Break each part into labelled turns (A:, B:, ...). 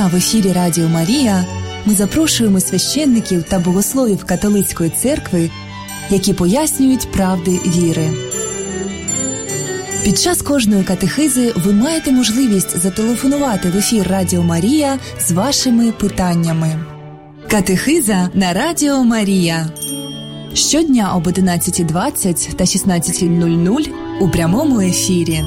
A: Щодня в ефірі Радіо Марія ми запрошуємо священників та богословів католицької церкви, які пояснюють правди віри. Під час кожної катехизи ви маєте можливість зателефонувати в ефір Радіо Марія з вашими питаннями. Катехиза на Радіо Марія. Щодня об 11:20 та 16:00 у прямому ефірі.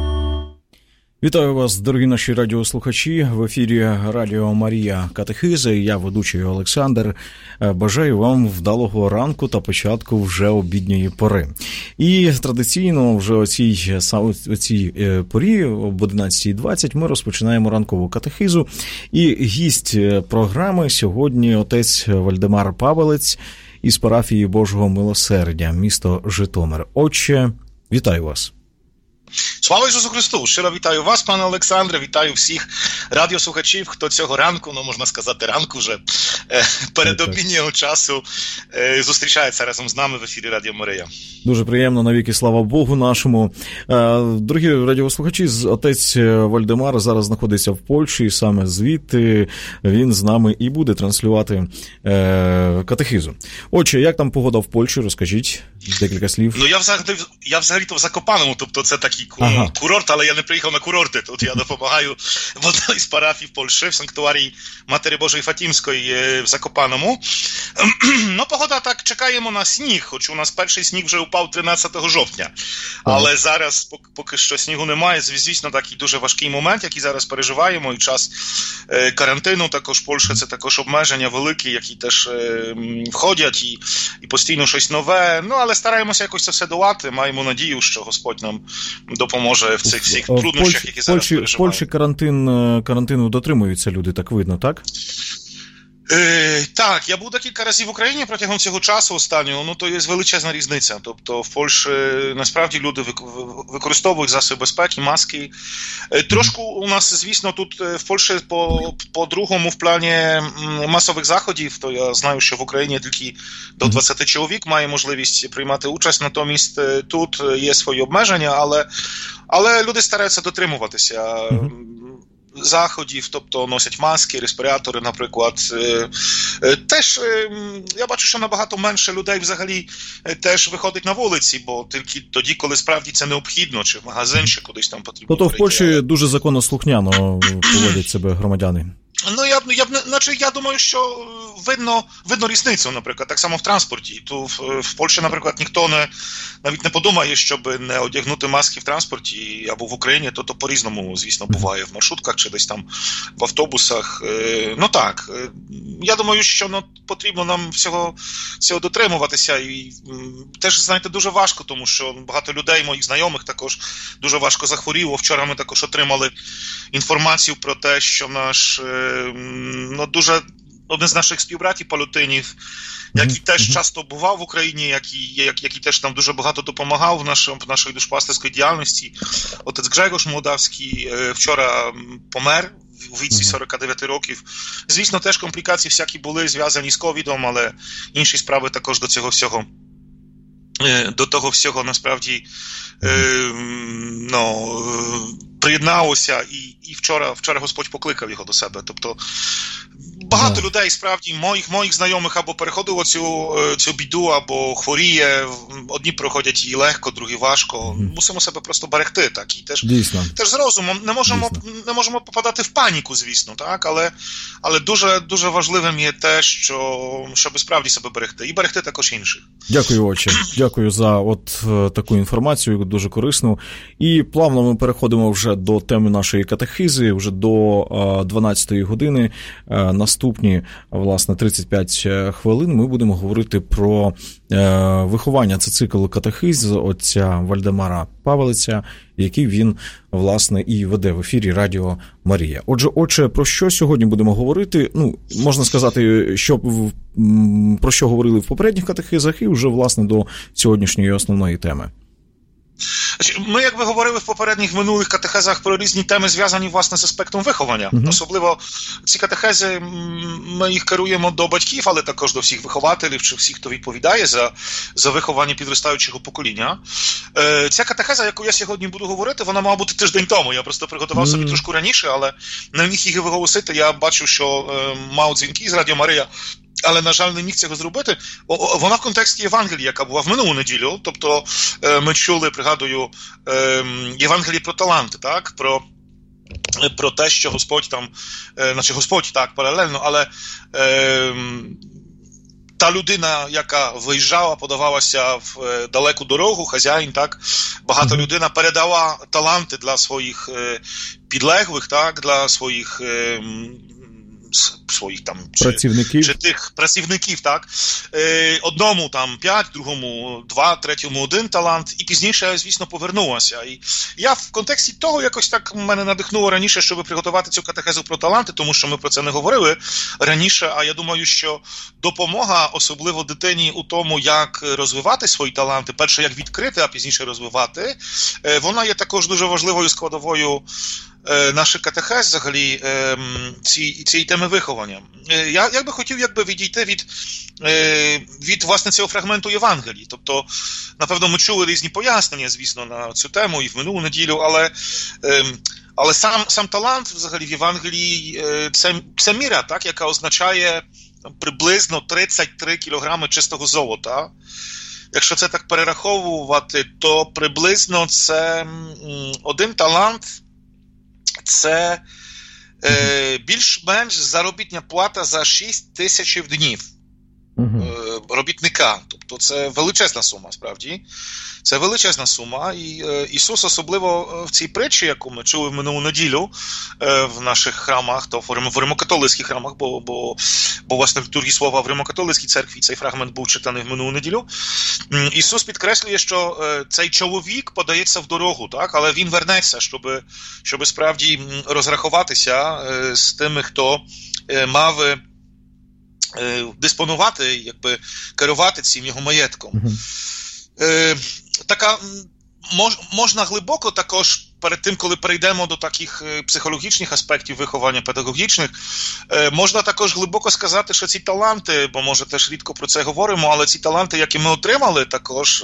B: Вітаю вас, дорогі наші радіослухачі. В ефірі Радіо Марія Катехиза. Я ведучий Олександр. Бажаю вам вдалого ранку та початку вже обідньої пори. І традиційно вже о цій порі, об 11:20, ми розпочинаємо ранкову катехизу. І гість програми сьогодні отець Вальдемар Павелець із парафії Божого Милосердя, місто Житомир. Отче, вітаю вас.
C: Слава Ісусу Христу! Щиро вітаю вас, пане Олександре, вітаю всіх радіослухачів, хто цього ранку, можна сказати, ранку вже, перед обіднього часу зустрічається разом з нами в ефірі Радіо Марія.
B: Дуже приємно, навіки слава Богу нашому. Дорогі радіослухачі, отець Вальдемар зараз знаходиться в Польщі, і саме звідти він з нами і буде транслювати катехизу. Отже, як там погода в Польщі? Розкажіть декілька слів.
C: Ну, я взагалі-то в Закопаному, тобто це такий курорт, але я не приїхав на курорти. Тут я допомагаю в одній з парафій в Польщі, в санктуарії Матері Божої Фатімської в Закопаному. Ну, погода так, чекаємо на сніг, хоч у нас перший сніг вже упав 13 жовтня. Але зараз поки що снігу немає. Звісно, такий дуже важкий момент, який зараз переживаємо, і час карантину також в Польщі, це також обмеження великі, які теж входять, і постійно щось нове. Ну, але стараємося якось це все долати, маємо надію, що Господь нам допоможе в цих всіх труднощах, які зараз переживаємо.
B: В Польщі карантину дотримуються люди, так видно, так?
C: Так, я був декілька разів в Україні протягом цього часу останнього, ну то є величезна різниця. Тобто в Польщі насправді люди використовують засоби безпеки, маски. Трошку у нас, звісно, тут в Польщі по-другому в плані масових заходів, то я знаю, що в Україні тільки до 20 чоловік має можливість приймати участь, натомість тут є свої обмеження, але люди стараються дотримуватися заходів, тобто носять маски, респіратори, наприклад. Теж я бачу, що набагато менше людей взагалі теж виходить на вулиці, бо тільки тоді, коли справді це необхідно, чи в магазин, чи кудись там потрібно.
B: Тобто в Польщі дуже законослухняно поводять себе громадяни.
C: Ну, я думаю, що видно різницю, наприклад, так само в транспорті. Тут в Польщі, наприклад, ніхто навіть не подумає, щоб не одягнути маски в транспорті, або в Україні, то по-різному, звісно, буває в маршрутках, чи десь там в автобусах. Ну так, я думаю, що потрібно нам всього дотримуватися. І теж, знаєте, дуже важко, тому що багато людей, моїх знайомих також дуже важко захворіло. Вчора ми також отримали інформацію про те, що наш дуже один з наших співбратів палютинів, який теж часто бував в Україні, який теж нам дуже багато допомагав в нашій душпастерській діяльності. Отець Гжегош Молдавський вчора помер у віці 49 років. Звісно, теж комплікації всякі були зв'язані з ковідом, але інші справи також до того всього насправді приєдналося, і вчора Господь покликав його до себе. Тобто багато людей, справді, моїх знайомих або переходило цю біду, або хворіє. Одні проходять її легко, другі важко. Мусимо себе просто берегти, так, і теж з розумом. Не можемо попадати в паніку, звісно, так, але дуже, дуже важливим є те, щоб справді себе берегти, і берегти також інших.
B: Дякую, отче. Дякую за таку інформацію, дуже корисну. І плавно ми переходимо вже до теми нашої катехизи, вже до 12-ї години. Наступні, власне, 35 хвилин ми будемо говорити про виховання. Це цикл катехиз отця Вальдемара Павелеця, який він, власне, і веде в ефірі Радіо Марія. Отже, про що сьогодні будемо говорити? Ну, можна сказати, про що говорили в попередніх катехизах, і вже, власне, до сьогоднішньої основної теми.
C: Ми, якби говорили в попередніх минулих катехезах про різні теми, зв'язані, власне, з аспектом виховання. Особливо ці катехези, ми їх керуємо до батьків, але також до всіх вихователів, чи всіх, хто відповідає за виховання підростаючого покоління. Ця катехеза, яку я сьогодні буду говорити, вона мала бути тиждень тому. Я просто приготував собі трошки раніше, але не міг їх виголосити. Я бачив, що мав дзвінки з Радіо Марія, але, на жаль, не міг цього зробити. Вона в контексті Євангелії, яка була в минулу неділю. Тобто ми чули, пригадую, Євангелії про таланти, так? Про те, що Господь там, значить Господь, так, паралельно, але та людина, яка виїжджала, подавалася в далеку дорогу, хазяїн, так, багата людина передала таланти для своїх підлеглих, так, для своїх там
B: працівників.
C: Чи тих працівників, так. Одному там 5, другому 2, третьому 1 талант, і пізніше, звісно, повернулася. І я в контексті того якось так мене надихнуло раніше, щоб приготувати цю катехезу про таланти, тому що ми про це не говорили раніше, а я думаю, що допомога, особливо дитині у тому, як розвивати свої таланти, перше, як відкрити, а пізніше розвивати, вона є також дуже важливою складовою наших катехез, взагалі, цієї теми виховання. Я би хотів відійти від власне, цього фрагменту Євангелії. Тобто, напевно, ми чули різні пояснення, звісно, на цю тему і в минулу неділю, але сам талант, взагалі, в Євангелії це міра, так, яка означає приблизно 33 кілограми чистого золота. Якщо це так перераховувати, то приблизно це один талант – це більш-менш заробітня плата за 6 тисяч днів робітника. Тобто це величезна сума, справді. Це величезна сума. І Ісус, особливо в цій притчі, яку ми чули в минулу неділю в наших храмах, то в римокатолицьких храмах, бо власне в літургії слова в римокатолицькій церкві цей фрагмент був читаний в минулу неділю. Ісус підкреслює, що цей чоловік подається в дорогу, так, але він вернеться, щоб справді розрахуватися з тими, хто мав диспонувати, керувати цим його маєтком. Така, можна глибоко також, перед тим, коли перейдемо до таких психологічних аспектів виховання педагогічних, можна також глибоко сказати, що ці таланти, бо, може, теж рідко про це говоримо, але ці таланти, які ми отримали, також,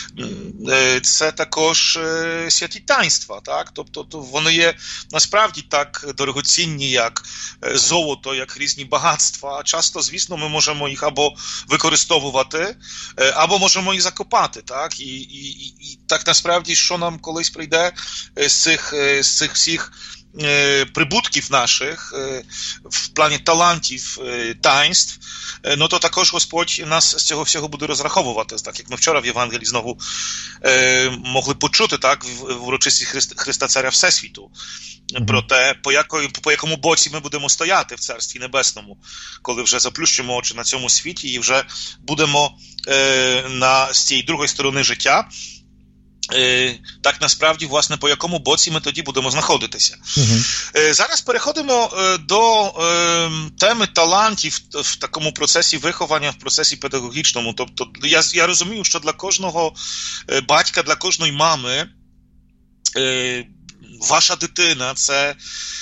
C: це також святі таїнства, так? Тобто вони є насправді так дорогоцінні, як золото, як різні багатства, а часто, звісно, ми можемо їх або використовувати, або можемо їх закопати, так? І так насправді, що нам колись прийде з цих всіх прибутків наших в плані талантів, таїнств, ну то також Господь нас з цього всього буде розраховувати, так як ми вчора в Євангелії знову могли почути, так, в урочисті Христа Царя Всесвіту, про те, по якому боці ми будемо стояти в Царстві Небесному, коли вже заплющимо очі на цьому світі і вже будемо з цієї другої сторони життя, так насправді, власне, по якому боці ми тоді будемо знаходитися. Зараз переходимо до теми талантів в такому процесі виховання, в процесі педагогічному. Тобто, я розумію, що для кожного батька, для кожної мами ваша дитина – це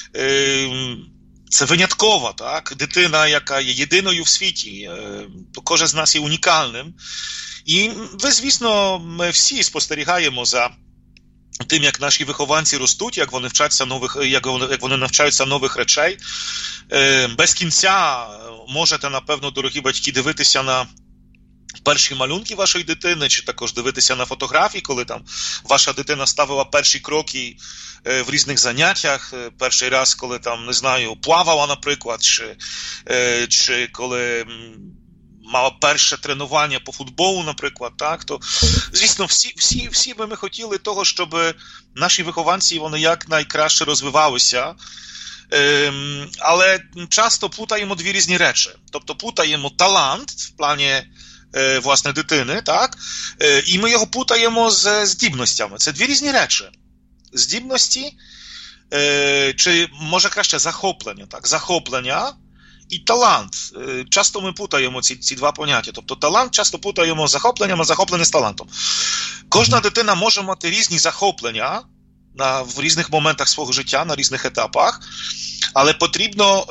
C: виняткова, так? Дитина, яка є єдиною в світі. Кожен з нас є унікальним. І ви, звісно, ми всі спостерігаємо за тим, як наші вихованці ростуть, як вони навчаються нових речей. Без кінця можете, напевно, дорогі батьки, дивитися на перші малюнки вашої дитини, чи також дивитися на фотографії, коли там ваша дитина ставила перші кроки в різних заняттях, перший раз, коли там, не знаю, плавала, наприклад, чи коли мала перше тренування по футболу, наприклад, так, то, звісно, всі би ми хотіли того, щоб наші вихованці, вони якнайкраще розвивалися, але часто плутаємо дві різні речі. Тобто плутаємо талант в плані, власне, дитини, так, і ми його плутаємо з здібностями. Це дві різні речі. Здібності, чи, може, краще, захоплення, так, захоплення і талант. Часто ми плутаємо ці два поняття. Тобто талант часто плутаємо з захопленням, а захоплення з талантом. Кожна дитина може мати різні захоплення в різних моментах свого життя, на різних етапах, але потрібно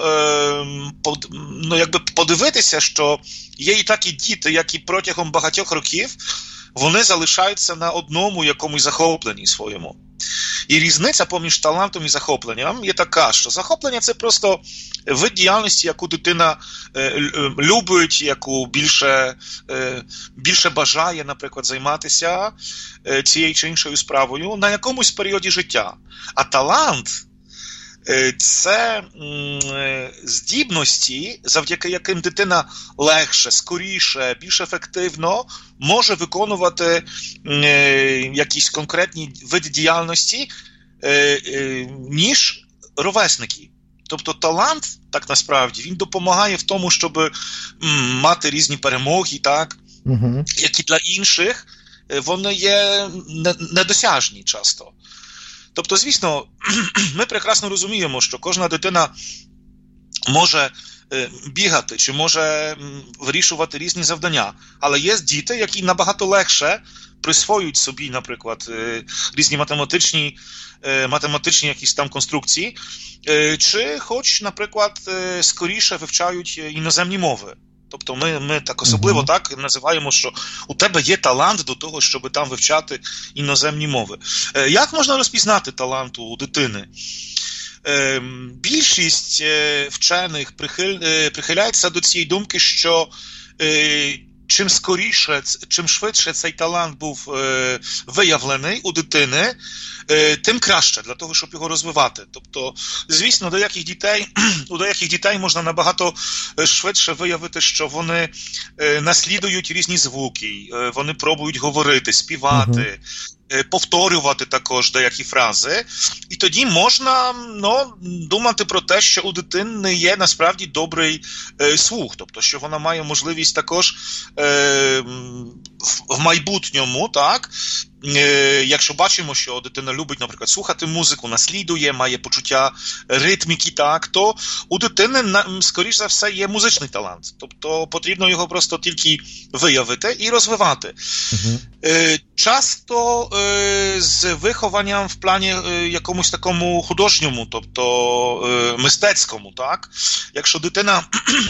C: подивитися, що є і такі діти, які протягом багатьох років вони залишаються на одному якомусь захопленні своєму. І різниця поміж талантом і захопленням є така, що захоплення – це просто вид діяльності, яку дитина любить, яку більше бажає, наприклад, займатися цією чи іншою справою на якомусь періоді життя. А талант – це здібності, завдяки яким дитина легше, скоріше, більш ефективно може виконувати якісь конкретні види діяльності, ніж ровесники. Тобто талант, так насправді, він допомагає в тому, щоб мати різні перемоги, так, які для інших вони є недосяжні часто. Тобто, звісно, ми прекрасно розуміємо, що кожна дитина може бігати чи може вирішувати різні завдання, але є діти, які набагато легше присвоюють собі, наприклад, різні математичні якісь там конструкції, чи хоч, наприклад, скоріше вивчають іноземні мови. Тобто ми так особливо так називаємо, що у тебе є талант до того, щоб там вивчати іноземні мови. Як можна розпізнати талант у дитини? Більшість вчених прихиляється до цієї думки, що чим скоріше, чим швидше цей талант був виявлений у дитини, тим краще для того, щоб його розвивати. Тобто, звісно, у деяких дітей можна набагато швидше виявити, що вони наслідують різні звуки, вони пробують говорити, співати, повторювати також деякі фрази. І тоді можна думати про те, що у дитини є насправді добрий слух, тобто, що вона має можливість також в майбутньому, так, якщо бачимо, що дитина любить, наприклад, слухати музику, наслідує, має почуття ритміки, так, то у дитини, скоріш за все, є музичний талант. Тобто потрібно його просто тільки виявити і розвивати. Часто з вихованням в плані якомусь такому художньому, тобто мистецькому, так, якщо дитина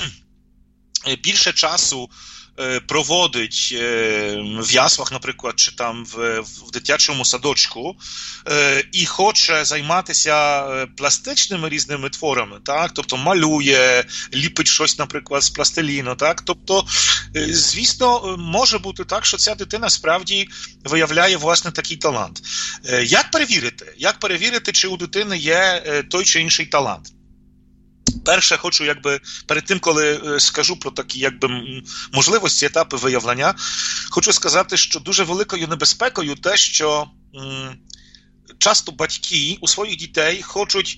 C: більше часу проводить в яслах, наприклад, чи там в дитячому садочку і хоче займатися пластичними різними творами, так? Тобто малює, ліпить щось, наприклад, з пластиліну, так? Тобто, звісно, може бути так, що ця дитина справді виявляє, власне, такий талант. Як перевірити? Як перевірити, чи у дитини є той чи інший талант? Перше, хочу, перед тим, коли скажу про такі, можливості, етапи виявлення, хочу сказати, що дуже великою небезпекою те, що часто батьки у своїх дітей хочуть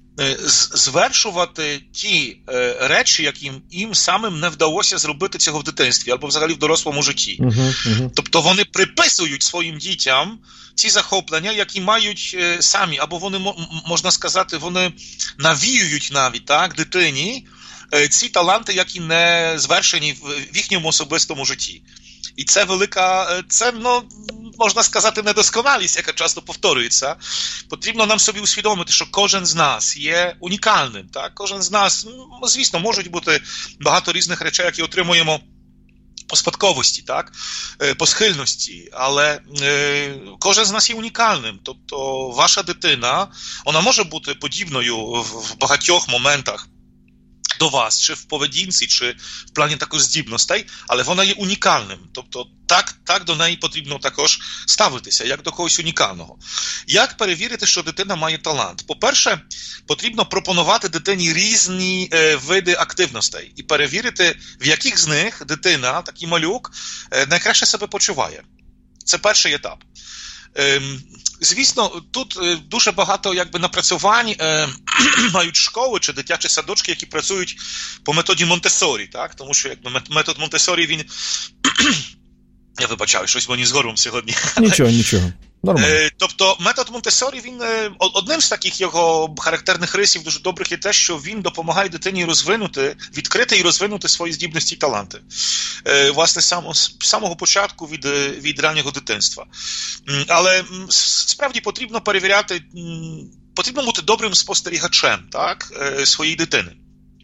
C: звершувати ті речі, яким їм самим не вдалося зробити цього в дитинстві або взагалі в дорослому житті. Тобто вони приписують своїм дітям ці захоплення, які мають самі, або вони, можна сказати, вони навіюють навіть, так, дитині ці таланти, які не звершені в їхньому особистому житті. І це можна сказати, недосконалість, яка часто повторюється. Потрібно нам собі усвідомити, що кожен з нас є унікальним. Так? Кожен з нас, звісно, можуть бути багато різних речей, які отримуємо по спадковості, так? По схильності, але кожен з нас є унікальним. Тобто ваша дитина, вона може бути подібною в багатьох моментах до вас, чи в поведінці, чи в плані також здібностей, але вона є унікальним. Тобто так до неї потрібно також ставитися, як до когось унікального. Як перевірити, що дитина має талант? По-перше, потрібно пропонувати дитині різні види активностей і перевірити, в яких з них дитина, такий малюк, найкраще себе почуває. Це перший етап. Звісно, тут дуже багато напрацювань мають школи чи дитячі садочки, які працюють по методі Монтессорі, так? Тому що метод Монтессорі, він... Я вибачаю, щось мені з горлом сьогодні.
B: Нічого.
C: Тобто метод Монтессорі, він одним з таких його характерних рисів дуже добрих є те, що він допомагає дитині відкрити і розвинути свої здібності і таланти. Власне, з самого початку від раннього дитинства. Але справді потрібно перевіряти, потрібно бути добрим спостерігачем, так, своєї дитини.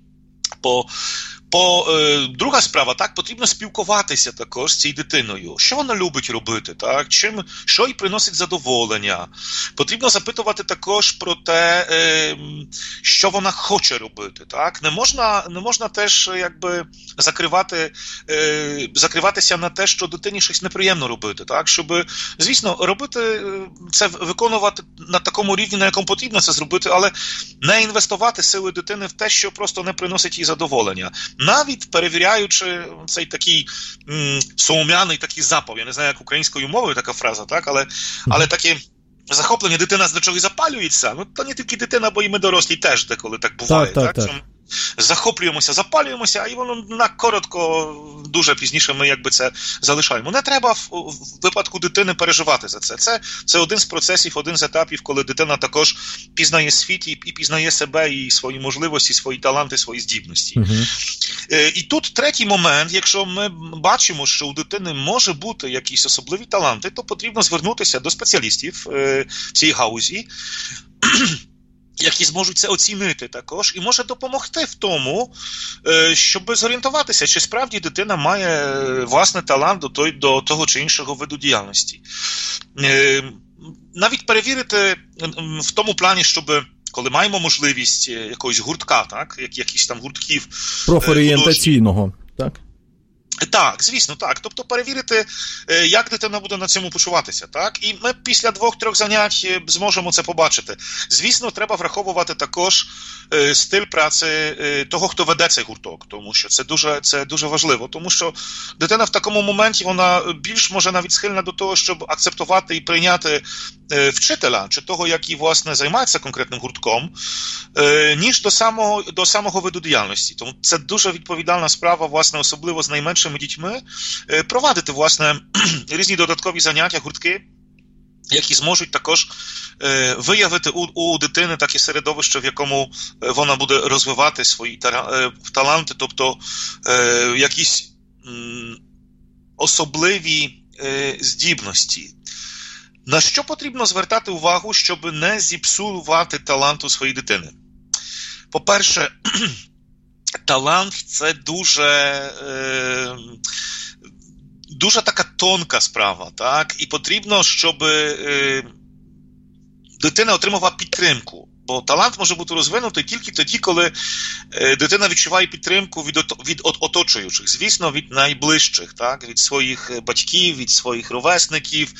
C: Друга справа, так, потрібно спілкуватися також з цією дитиною. Що вона любить робити, так? Що їй приносить задоволення. Потрібно запитувати також про те, що вона хоче робити, так? Не можна теж якби закриватися на те, що дитині щось неприємно робити, так? Щоб, звісно, робити це, виконувати на такому рівні, на якому потрібно це зробити, але не інвестувати сили дитини в те, що просто не приносить їй задоволення. Навіть перевіряючи цей такий соум'яний такий запал, я не знаю, як українською мовою така фраза, так, але таке захоплення, дитина до чогось запалюється, ну, то не тільки дитина, бо і ми дорослі теж деколи так буває, так. Захоплюємося, запалюємося, і воно на коротко, дуже пізніше ми якби це залишаємо. Не треба в випадку дитини переживати за це. Це один з процесів, один з етапів, коли дитина також пізнає світ і пізнає себе, і свої можливості, свої таланти, свої здібності. І тут третій момент, якщо ми бачимо, що у дитини може бути якісь особливі таланти, то потрібно звернутися до спеціалістів в цій гаузі, які зможуть це оцінити також, і може допомогти в тому, щоб зорієнтуватися, чи справді дитина має власний талант до того чи іншого виду діяльності. Навіть перевірити в тому плані, щоб коли маємо можливість якогось гуртка, так, якісь там гуртків
B: профорієнтаційного, так?
C: Так, звісно, так. Тобто перевірити, як дитина буде на цьому почуватися, так? І ми після 2-3 занять зможемо це побачити. Звісно, треба враховувати також стиль праці того, хто веде цей гурток, тому що це дуже важливо, тому що дитина в такому моменті, вона більш може навіть схильна до того, щоб акцептувати і прийняти вчителя, чи того, який, власне, займається конкретним гуртком, ніж до самого виду діяльності. Тому це дуже відповідальна справа, власне, особливо з найменшими дітьми, провадити, власне, різні додаткові заняття, гуртки, які зможуть також виявити у дитини таке середовище, в якому вона буде розвивати свої таланти, тобто якісь особливі здібності. На що потрібно звертати увагу, щоб не зіпсувати таланту своєї дитини? По-перше, талант – це дуже така тонка справа, так? І потрібно, щоб дитина отримувала підтримку. Бо талант може бути розвинутий тільки тоді, коли дитина відчуває підтримку від оточуючих, звісно, від найближчих, так? Від своїх батьків, від своїх ровесників,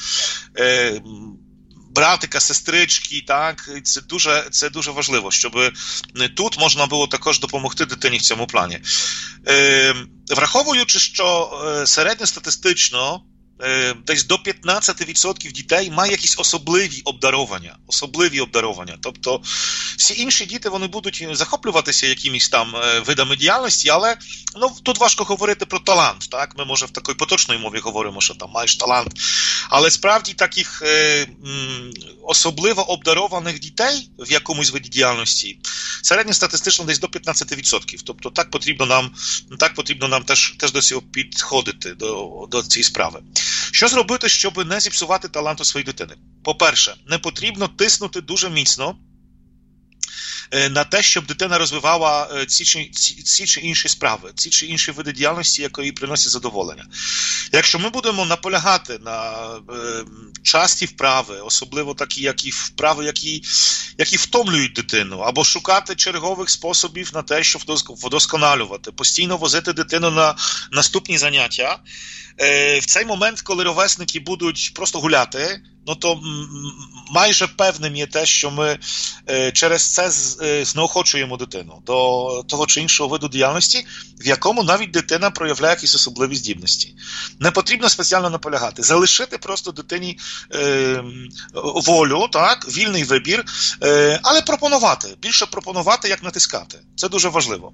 C: братика, сестрички, так? Це дуже важливо, щоб тут можна було також допомогти дитині в цьому плані. Враховуючи, що середньостатистично десь до 15% дітей має якісь особливі обдарування. Тобто всі інші діти, вони будуть захоплюватися якимись там видами діяльності, але тут важко говорити про талант. Так? Ми, може, в такій поточній мові говоримо, що там маєш талант. Але справді таких особливо обдарованих дітей в якомусь виді діяльності середньостатистично десь до 15%. Тобто так потрібно нам теж до цього підходити, до цієї справи. Що зробити, щоб не зіпсувати таланту своєї дитини? По-перше, не потрібно тиснути дуже міцно на те, щоб дитина розвивала ці чи інші справи, ці чи інші види діяльності, які приносять задоволення. Якщо ми будемо наполягати на часті вправи, особливо такі вправи, які втомлюють дитину, або шукати чергових способів на те, щоб вдосконалювати, постійно возити дитину на наступні заняття, в цей момент, коли ровесники будуть просто гуляти, то майже певним є те, що ми через це знеохочуємо дитину до того чи іншого виду діяльності, в якому навіть дитина проявляє якісь особливі здібності. Не потрібно спеціально наполягати. Залишити просто дитині волю, так, вільний вибір, але пропонувати. Більше пропонувати, як натискати. Це дуже важливо.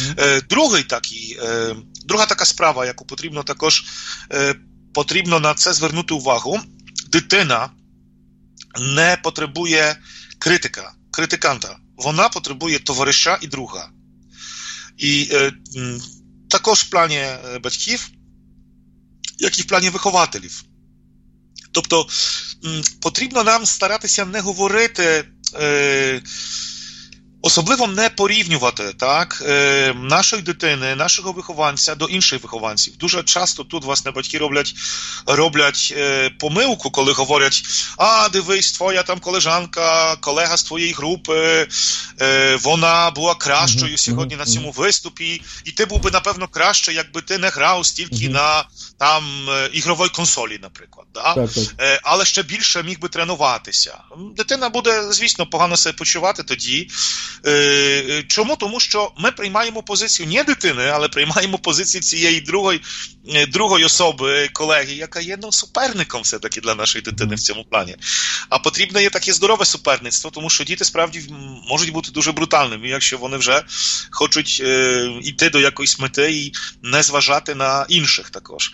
C: Друга така справа, яку потрібно на це звернути увагу. Дитина не потребує критиканта. Вона потребує товариша і друга. І також в плані батьків, як і в плані вихователів. Тобто, потрібно нам старатися не говорити, особливо не порівнювати, так, нашої дитини, нашого вихованця до інших вихованців. Дуже часто тут, власне, батьки роблять помилку, коли говорять: дивись, твоя там колежанка, колега з твоєї групи, вона була кращою сьогодні на цьому виступі, і ти був би, напевно, краще, якби ти не грав стільки на там ігровій консолі, наприклад. Да? Так. Але ще більше міг би тренуватися. Дитина буде, звісно, погано себе почувати тоді. Чому? Тому що ми приймаємо позицію не дитини, але приймаємо позицію цієї другої особи, колеги, яка є суперником все-таки для нашої дитини в цьому плані. А потрібне є таке здорове суперництво, тому що діти справді можуть бути дуже брутальними, якщо вони вже хочуть йти до якоїсь мети і не зважати на інших також.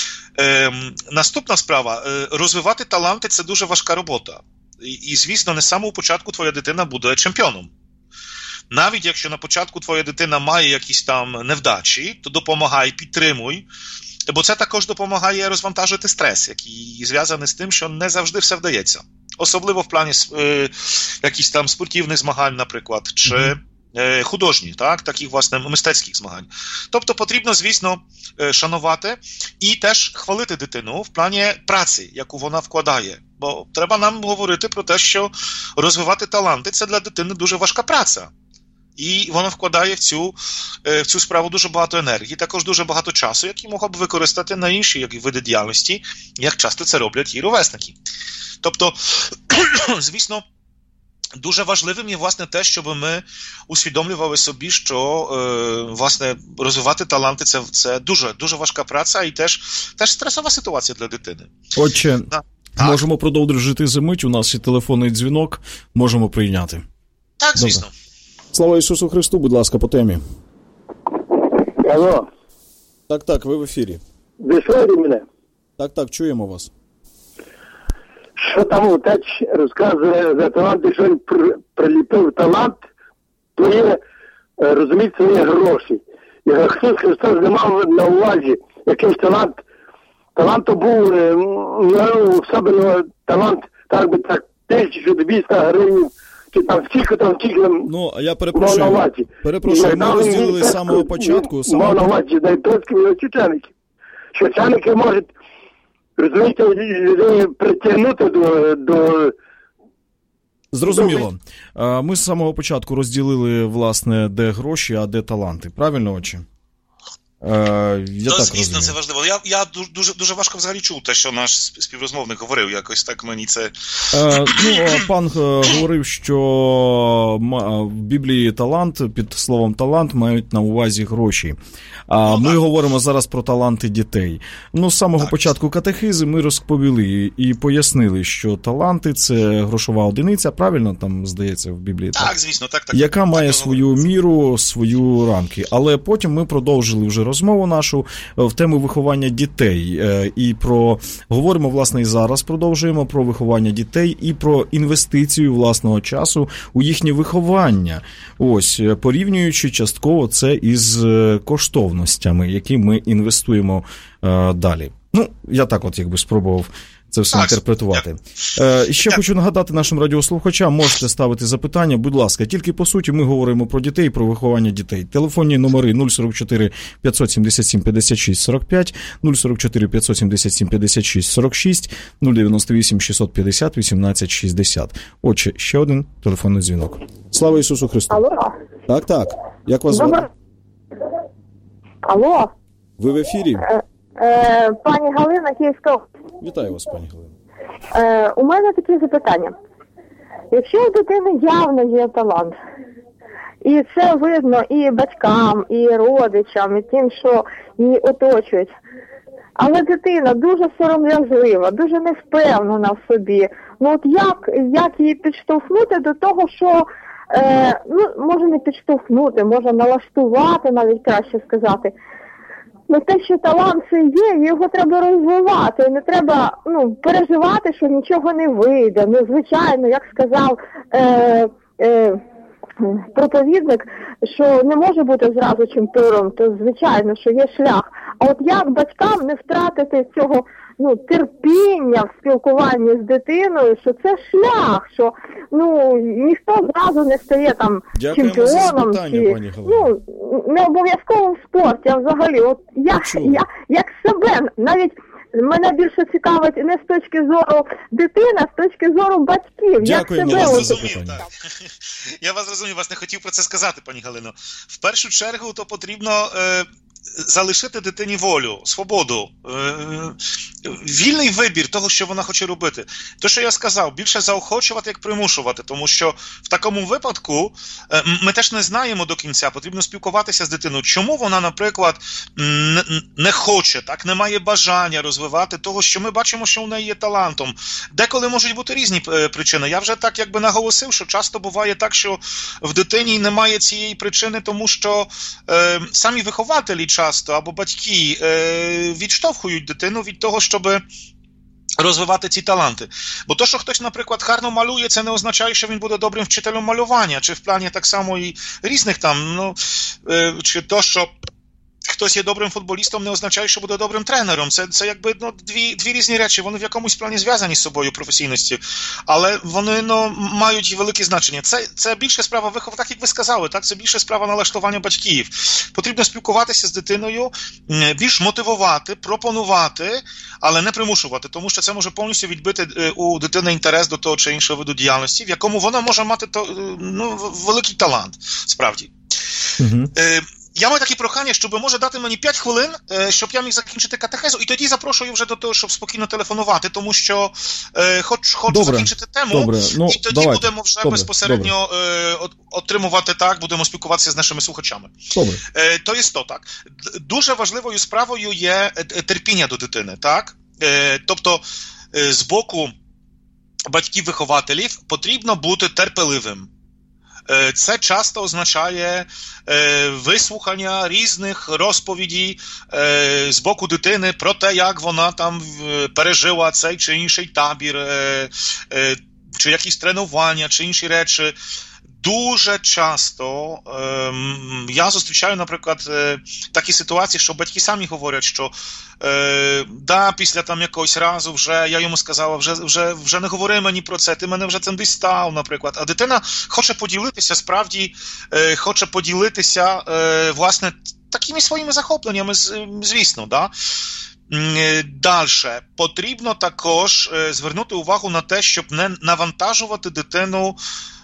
C: Наступна справа. Розвивати таланти – це дуже важка робота. І, звісно, не з самого початку твоя дитина буде чемпіоном. Навіть якщо на початку твоя дитина має якісь там невдачі, то допомагай, підтримуй, бо це також допомагає розвантажити стрес, який зв'язаний з тим, що не завжди все вдається. Особливо в плані якісь там спортивних змагань, наприклад, чи художні, таких, власне, мистецьких змагань. Тобто потрібно, звісно, шанувати і теж хвалити дитину в плані праці, яку вона вкладає. Бо треба нам говорити про те, що розвивати таланти – це для дитини дуже важка праця. І вона вкладає в цю справу дуже багато енергії, також дуже багато часу, який могла б використати на інші види діяльності, як часто це роблять і ровесники. Тобто, звісно, дуже важливим є, власне, те, щоб ми усвідомлювали собі, що, власне, розвивати таланти – це дуже, дуже важка праця і теж стресова ситуація для дитини.
B: Отже, можемо продовжити за мить, у нас є телефонний дзвінок, можемо прийняти.
C: Так, звісно.
B: Добре. Слава Ісусу Христу, будь ласка, по темі.
D: Алло.
B: Так, ви в ефірі.
D: Ви чуєте мене?
B: Так, чуємо вас.
D: Що там отець розказує за таланти, що він приліпив талант, то є, розумієте, це є гроші. І Христос Христос не мав на увазі якийсь талант. Талант то був, особливо талант, так би так, 1200 гривень, чи там скільки.
B: Ну, я перепрошую, ми розділили з самого початку.
D: Мав на увазі, священники можуть, розумієте, людей притягнути до...
B: Зрозуміло. Ми з самого початку розділили, власне, де гроші, а де таланти. Правильно, отче?
C: Звісно, це важливо. Я дуже важко взагалі чув те, що наш співрозмовник говорив. Якось так мені це...
B: Пан говорив, що в Біблії талант, під словом талант, мають на увазі гроші. А ми говоримо зараз про таланти дітей. З самого початку катехизи ми розповіли і пояснили, що таланти – це грошова одиниця, правильно там, здається, в Біблії?
C: Так, звісно, так.
B: Яка має свою міру, свою рамки. Але потім ми продовжили вже розмову нашу в тему виховання дітей. І говоримо, власне, і зараз продовжуємо про виховання дітей і про інвестицію власного часу у їхнє виховання. Ось, порівнюючи частково це із коштовностями, які ми інвестуємо далі. Я так спробував це все інтерпретувати. І ще хочу нагадати нашим радіослухачам, можете ставити запитання, будь ласка, тільки по суті ми говоримо про дітей, про виховання дітей. Телефонні номери 044 577 56 45, 044 577 56 46, 098 650 18 60. Отже, ще один телефонний дзвінок. Слава Ісусу Христу.
E: Алло.
B: Так. Як вас звати?
E: Алло.
B: Ви в ефірі?
E: Пані Галина, Київська.
B: Вітаю вас, пані Галина.
E: У мене таке запитання. Якщо у дитини явно є талант, і це видно і батькам, і родичам, і тим, що її оточують, але дитина дуже сором'язлива, дуже невпевнена в собі, як її підштовхнути до того, що, може не підштовхнути, може налаштувати, навіть краще сказати, те, що талант це є, його треба розвивати, не треба переживати, що нічого не вийде. Звичайно, як сказав проповідник, що не може бути зразу чемпіоном, то звичайно, що є шлях. А от як батькам не втратити цього терпіння в спілкуванні з дитиною, що це шлях, що ніхто зразу не стає там чемпіоном, не обов'язково в спорті, а взагалі, от як себе, навіть мене більше цікавить не з точки зору дитини, а з точки зору батьків.
B: Дякую,
C: я вас розумів, так. Я вас розумію, вас не хотів про це сказати, пані Галино. В першу чергу, то потрібно залишити дитині волю, свободу, вільний вибір того, що вона хоче робити. Те, що я сказав, більше заохочувати, як примушувати, тому що в такому випадку ми теж не знаємо до кінця, потрібно спілкуватися з дитиною. Чому вона, наприклад, не хоче, так, не має бажання розвивати того, що ми бачимо, що в неї є талантом. Деколи можуть бути різні причини. Я вже так якби наголосив, що часто буває так, що в дитині немає цієї причини, тому що самі вихователі часто або батьки відштовхують дитину від того, щоб розвивати ці таланти. Бо то, що хтось, наприклад, гарно малює, це не означає, що він буде добрим вчителем малювання, чи в плані так само і різних там, чи то, що хтось є добрим футболістом, не означає, що буде добрим тренером. Це якби дві різні речі. Вони в якомусь плані зв'язані з собою професійності, але вони мають велике значення. Це більше справа виховання, так як ви сказали, так, це більше справа налаштування батьків. Потрібно спілкуватися з дитиною, більш мотивувати, пропонувати, але не примушувати, тому що це може повністю відбити у дитини інтерес до того чи іншого виду діяльності, в якому вона може мати великий талант, справді. Угу. Я маю таке прохання, щоб може дати мені 5 хвилин, щоб я міг закінчити катехезу, і тоді запрошую вже до того, щоб спокійно телефонувати, тому що хочу закінчити тему, і тоді будемо вже безпосередньо отримувати, так, будемо спілкуватися з нашими слухачами. То є так. Дуже важливою справою є терпіння до дитини, так? Тобто, з боку батьків-вихователів потрібно бути терпеливим. Це часто означає вислухання різних розповідей з боку дитини про те, як вона там пережила цей чи інший табір, чи якісь тренування, чи інші речі. Дуже часто я зустрічаю, наприклад, такі ситуації, що батьки самі говорять, що після там якогось разу вже я йому сказала, вже не говори мені про це, ти мене вже цим дістав, наприклад. А дитина хоче поділитися, справді хоче поділитися, власне, такими своїми захопленнями, звісно, да? Дальше. Потрібно також звернути увагу на те, щоб не навантажувати дитину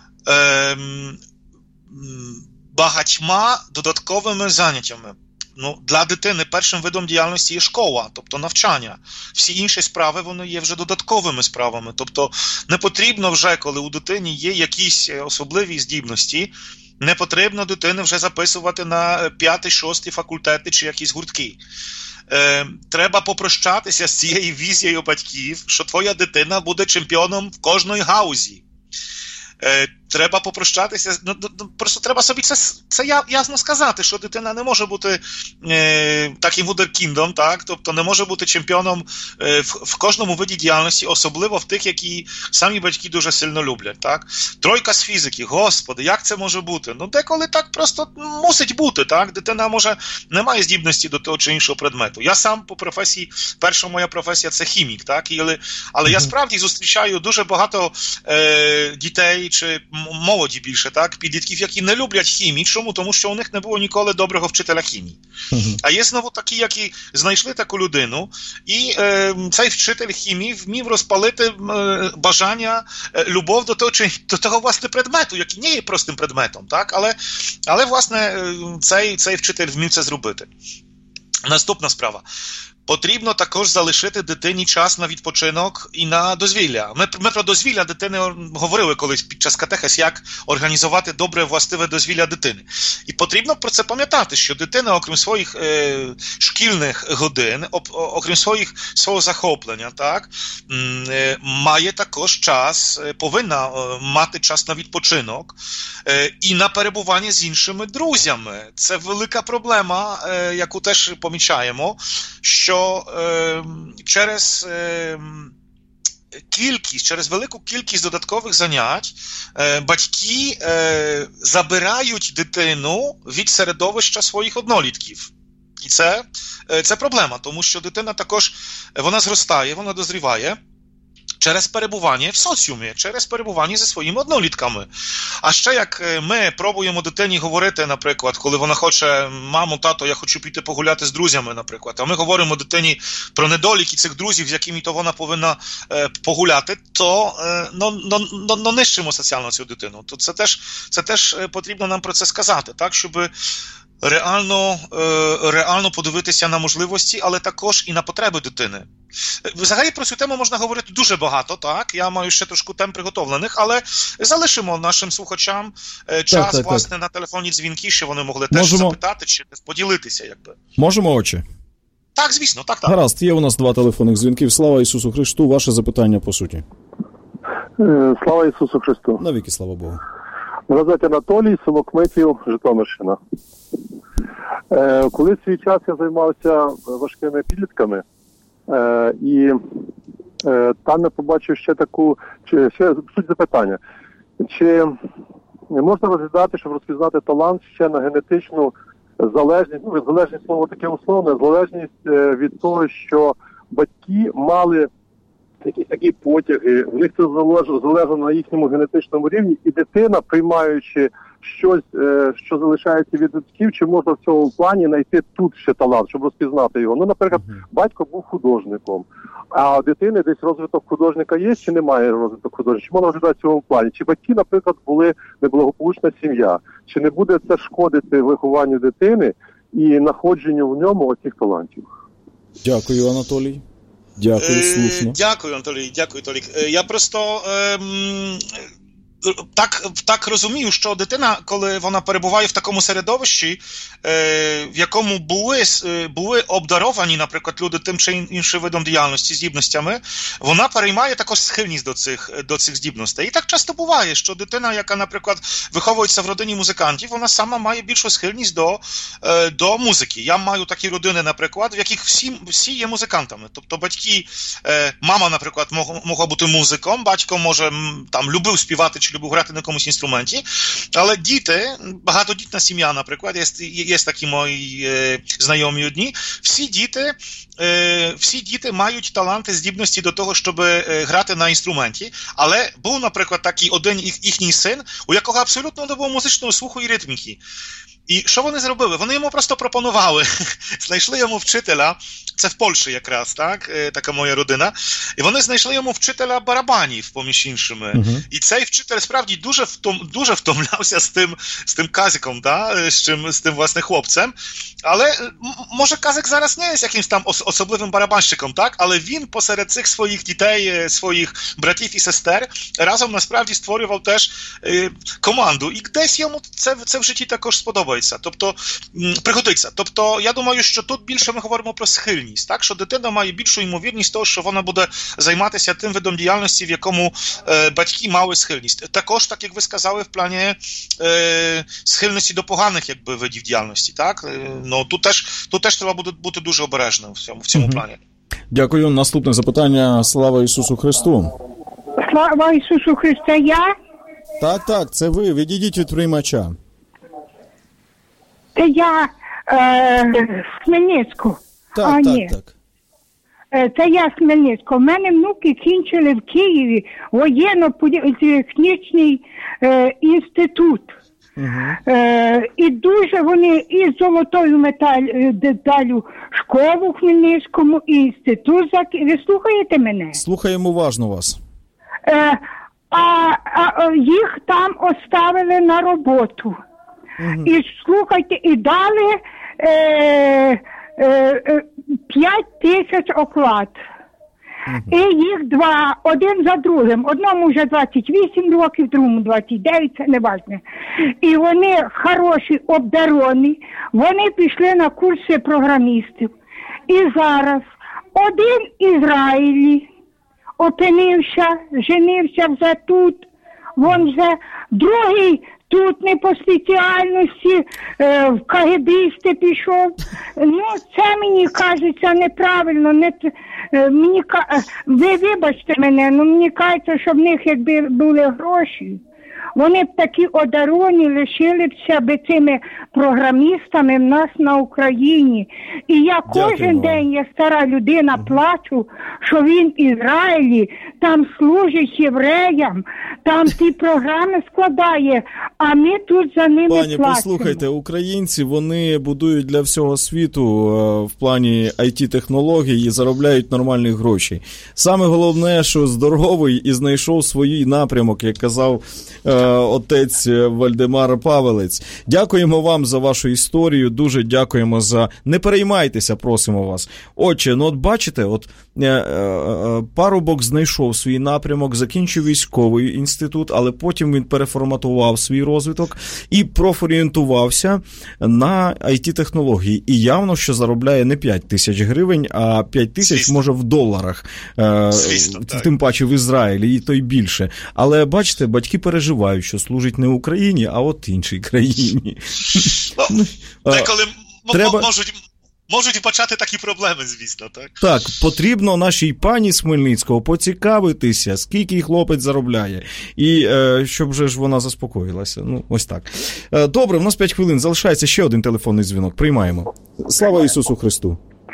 C: багатьма додатковими заняттями. Для дитини першим видом діяльності є школа, тобто навчання. Всі інші справи, вони є вже додатковими справами. Тобто не потрібно вже, коли у дитині є якісь особливі здібності, не потрібно дитини вже записувати на 5-6 факультети чи якісь гуртки. Треба попрощатися з цією візією батьків, що твоя дитина буде чемпіоном в кожної гаузі. Треба попрощатися, просто треба собі це ясно сказати, що дитина не може бути таким вундеркіндом, так? Тобто не може бути чемпіоном в кожному виді діяльності, особливо в тих, які самі батьки дуже сильно люблять, так? 3 з фізики, господи, як це може бути? Деколи так просто мусить бути, так? Дитина, може, не має здібності до того чи іншого предмету. Я сам по професії, перша моя професія – це хімік, так? Але я справді зустрічаю дуже багато дітей, чи молоді більше, так, підлітків, які не люблять хімію. Чому? Тому що у них не було ніколи доброго вчителя хімії. А є знову такі, які знайшли таку людину, і цей вчитель хімії вмів розпалити бажання, любов до того, власне, предмету, який не є простим предметом, так, але власне, цей вчитель вмів це зробити. Наступна справа. потрібно також залишити дитині час на відпочинок і на дозвілля. Ми про дозвілля дитини говорили колись під час катехез, як організувати добре, властиве дозвілля дитини. І потрібно про це пам'ятати, що дитина, окрім своїх шкільних годин, окрім свого захоплення, так, має також час, повинна мати час на відпочинок і на перебування з іншими друзями. Це велика проблема, яку теж помічаємо, що через велику кількість додаткових занять батьки забирають дитину від середовища своїх однолітків. І це проблема, тому що дитина також, вона зростає, вона дозріває через перебування в соціумі, через перебування зі своїми однолітками. А ще як ми пробуємо дитині говорити, наприклад, коли вона хоче: мамо, тато, я хочу піти погуляти з друзями, наприклад, а ми говоримо дитині про недоліки цих друзів, з якими то вона повинна погуляти, то нищимо соціально цю дитину. То це теж потрібно нам про це сказати, так, щоб реально подивитися на можливості, але також і на потреби дитини. Взагалі про цю тему можна говорити дуже багато, так? Я маю ще трошки тем приготовлених, але залишимо нашим слухачам час, власне, на телефонні дзвінки, що вони могли теж запитати чи поділитися, якби.
B: Можемо, отче?
C: Так, звісно, так.
B: Гаразд, є у нас 2 телефонних дзвінків. Слава Ісусу Христу, ваше запитання по суті.
D: Слава Ісусу Христу.
B: Навіки, слава Богу.
D: Мене звати Анатолій, село Кмитів, Житомирщина. Коли свій час я займався важкими підлітками, і там я побачив ще суть запитання. Чи можна розглядати, щоб розпізнати талант ще на генетичну залежність, залежність слово таке условне, залежність від того, що батьки мали якісь такі потяги, в них це залежало на їхньому генетичному рівні, і дитина, приймаючи щось, що залишається від батьків, чи можна в цьому плані знайти тут ще талант, щоб розпізнати його. Наприклад, батько був художником, а у дитини десь розвиток художника є, чи немає розвиток художника? Чи можна розглядати в цьому плані? Чи батьки, наприклад, були неблагополучна сім'я? Чи не буде це шкодити вихованню дитини і находженню в ньому оцих талантів?
B: Дякую, Анатолій. Дякую, слушно.
C: Дякую, Анатолій, дякую, Толік. Я просто так розумію, що дитина, коли вона перебуває в такому середовищі, в якому були обдаровані, наприклад, люди тим чи іншим видом діяльності, здібностями, вона переймає також схильність до цих здібностей. І так часто буває, що дитина, яка, наприклад, виховується в родині музикантів, вона сама має більшу схильність до музики. Я маю такі родини, наприклад, в яких всі є музикантами. Тобто батьки, мама, наприклад, могла бути музиком, батько, може, там, любив співати чи любив грати на якомусь інструменті, але діти, багатодітна сім'я, наприклад, є такі мої знайомі одні, всі діти мають таланти, здібності до того, щоб грати на інструменті, але був, наприклад, такий один їхній син, у якого абсолютно не було музичного слуху і ритміки. І що вони зробили? Вони йому просто пропонували, знайшли йому вчителя, це в Польщі якраз, так, така моя родина, і вони знайшли йому вчителя барабанів, поміж іншими. І цей вчитель справді дуже втомлявся з тим казиком, да? з тим, власне, хлопцем. Але, може, казик зараз не є якимось там особливим барабанщиком, так? Але він посеред цих своїх дітей, своїх братів і сестер, разом насправді створював теж команду. І десь йому це в житті також сподобається. Тобто, пригодиться. Тобто, я думаю, що тут більше ми говоримо про схильність, так? Що дитина має більшу ймовірність того, що вона буде займатися тим видом діяльності, в якому батьки мали схильність. Також, так як ви сказали, в плані схильності до поганих, якби, видів діяльності, так? Ну, тут теж треба бути дуже обережним в цьому плані.
B: Дякую. Наступне запитання. Слава Ісусу Христу.
F: Слава Ісусу Христу, я?
B: Так, це ви. Відійдіть від приймача.
F: Це я з Хмельницького.
B: Так.
F: Це я з Хмельницького. У мене внуки кінчили в Києві воєнно-технічний інститут. І дуже вони і золотою медаллю школу в Хмельницькому, і інститут. Ви слухаєте мене?
B: Слухаємо уважно вас.
F: А їх там оставили на роботу. І слухайте, і дали 5 тисяч оклад. І їх два, один за другим. Одному вже 28 років, другому 29, це не важливо. І вони хороші, обдаровані, вони пішли на курси програмістів. І зараз один Ізраїлі опинився, женився вже тут, вон вже другий тут не по спеціальності, в КГБісти пішов. Ну, це мені кажеться неправильно. Ви вибачте мене, мені кажеться, що в них якби були гроші, вони б такі одаровані лишилися б цими програмістами в нас на Україні. І я кожен день, як стара людина, плачу, що він в Ізраїлі, там служить євреям, там ті програми складає, а ми тут за ними плачемо.
B: Пані, послухайте, українці, вони будують для всього світу в плані IT-технологій і заробляють нормальні гроші. Саме головне, що здоровий і знайшов свій напрямок, як казав отець Вальдемар Павелець. Дякуємо вам за вашу історію, дуже дякуємо за... Не переймайтеся, просимо вас. Отче, ну от бачите, парубок знайшов свій напрямок, закінчив військовий інститут, але потім він переформатував свій розвиток і профорієнтувався на IT-технології. І явно, що заробляє не 5 тисяч гривень, а 5 тисяч, може, в доларах. Звісно, тим паче в Ізраїлі, і то й більше. Але, бачите, батьки переживають, що служить не Україні, а от іншій країні.
C: Деколи можуть і почати такі проблеми, звісно, так?
B: Так, потрібно нашій пані з Хмельницького поцікавитися, скільки хлопець заробляє, і щоб же ж вона заспокоїлася. Ну, ось так. Добре, в нас 5 хвилин, залишається ще один телефонний дзвінок. Приймаємо. Слава Ісусу Христу.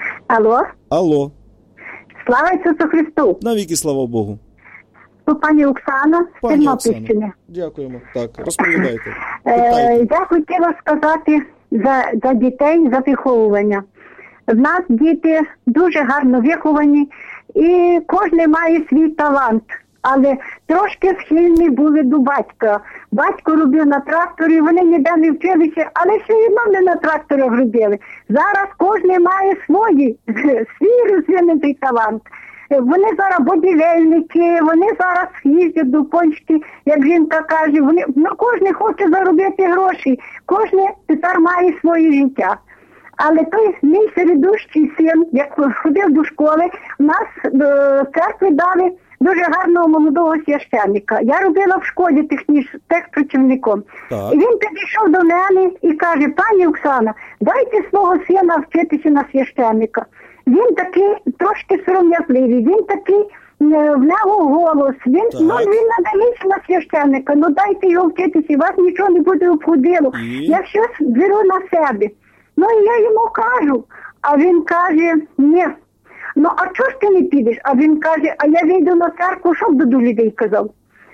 B: Алло.
G: Слава Ісусу Христу.
B: Навіки слава Богу.
G: Пані Оксана, з Тернопільщини.
B: Дякуємо. Так, розповідайте.
G: Я хотіла сказати за дітей, за виховування. В нас діти дуже гарно виховані, і кожен має свій талант. Але трошки схильні були до батька. Батько робив на тракторі, вони ніде не вчилися, але все одно не на тракторах робили. Зараз кожен має свій розвинутий талант. Вони зараз будівельники, вони зараз їздять до Польщі, як жінка каже, кожен хоче заробити гроші, кожен тепер має своє життя. Але той мій середущий син, як ходив до школи, в нас в церкві дали дуже гарного молодого священника. Я робила в школі техпрацівником. І він підійшов до мене і каже: пані Оксана, дайте свого сина вчитися на священника. Він такий трошки сором'язливий, він такий, в нього голос, він надається на священника, дайте його вчитися, вас нічого не буде обходило. Я щось беру на себе. І я йому кажу, а він каже: ні. А чого ж ти не підеш? А він каже: а я вийду на церкву, щоб до людей казав.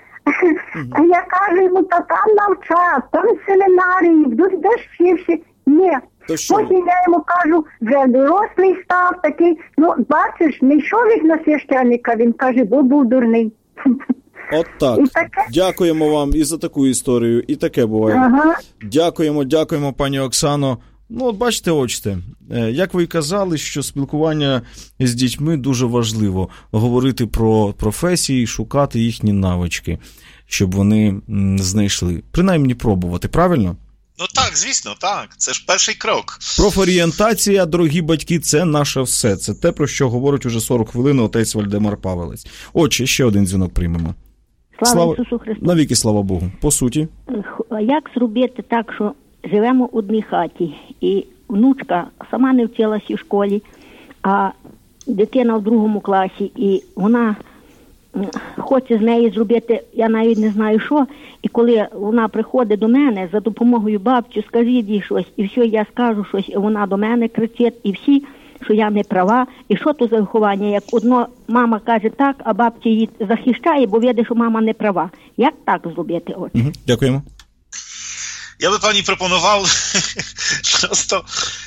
G: А я кажу йому: та там навчав, там семінарії, де вчився. Ні. Потім я йому кажу: вже дорослий став, такий, бачиш, не йшов він на священника, він каже: бо був дурний.
B: От так. Дякуємо вам і за таку історію, і таке буває. Ага. Дякуємо, пані Оксано. От бачите, як ви і казали, що спілкування з дітьми дуже важливо. Говорити про професії, шукати їхні навички, щоб вони знайшли. Принаймні пробувати, правильно?
C: Так, звісно, так. Це ж перший крок.
B: Профорієнтація, дорогі батьки, це наше все. Це те, про що говорить уже 40 хвилин отець Вальдемар Павелець. Отже, ще один дзвінок приймемо.
H: Слава Ісусу Христу.
B: Навіки слава Богу. По суті.
H: Як зробити так, що живемо в одній хаті, і внучка сама не вчилася в школі, а дитина в 2 класі, і вона хоче з неї зробити, я навіть не знаю що, і коли вона приходить до мене за допомогою бабці, скажіть їй щось, і все, я скажу щось, і вона до мене кричить, і всі, що я не права, і що то за виховання, як одно мама каже так, а бабця її захищає, бо видить, що мама не права. Як так зробити?
B: Дякуємо.
C: Я би пані пропонував просто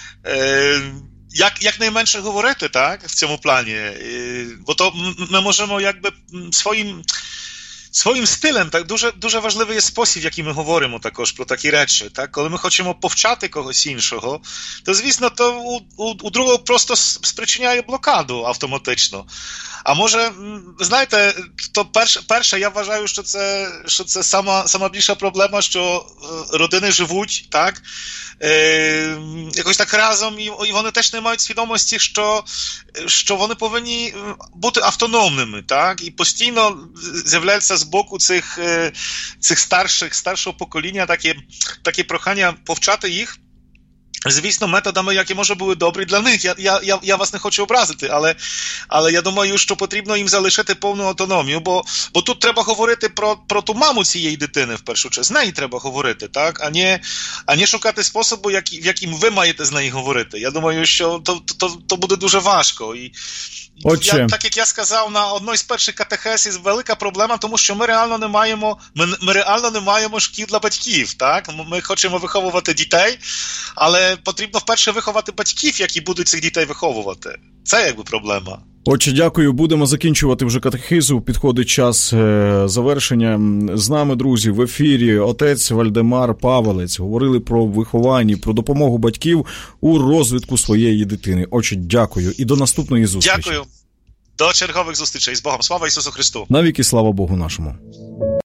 C: як найменше говорити, так, в цьому плані, бо то ми можемо якби своїм стилем, так, дуже важливий є спосіб, в який ми говоримо також про такі речі. Так? Коли ми хочемо повчати когось іншого, то, звісно, то у другого просто спричиняє блокаду автоматично. А може, знаєте, то перше, я вважаю, що це сама більша проблема, що родини живуть, так, якось так разом, і вони теж не мають свідомості, що вони повинні бути автономними, так, і постійно з'являється з боку цих старшого покоління таке прохання повчати їх, звісно, методами, які, може, були добрі для них. Я вас не хочу образити, але я думаю, що потрібно їм залишити повну автономію, бо тут треба говорити про ту маму цієї дитини, в першу чергу. З неї треба говорити, так? А не шукати способу, в яким ви маєте з нею говорити. Я думаю, що то буде дуже важко. І так як я сказав на одній з перших катехез, велика проблема, тому що ми реально не маємо шкіл для батьків, так? Ми хочемо виховувати дітей, але потрібно вперше виховати батьків, які будуть цих дітей виховувати. Це якби проблема.
B: Отже, дякую. Будемо закінчувати вже катехизу. Підходить час завершення. З нами, друзі, в ефірі отець Вальдемар Павелець. Говорили про виховання, про допомогу батьків у розвитку своєї дитини. Отже, дякую. І до наступної зустрічі.
C: Дякую. До чергових зустрічей. З Богом. Слава Ісусу Христу.
B: Навіки слава Богу нашому.